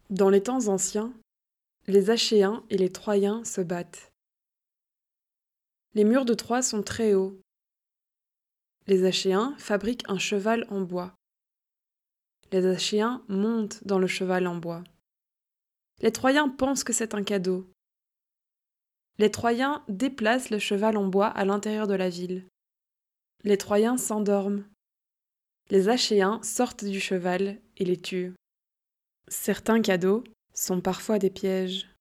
Dans les temps anciens, les Achéens et les Troyens se battent. Les murs de Troie sont très hauts. Les Achéens fabriquent un cheval en bois. Les Achéens montent dans le cheval en bois. Les Troyens pensent que c'est un cadeau. Les Troyens déplacent le cheval en bois à l'intérieur de la ville. Les Troyens s'endorment. Les Achéens sortent du cheval et les tuent. Certains cadeaux sont parfois des pièges.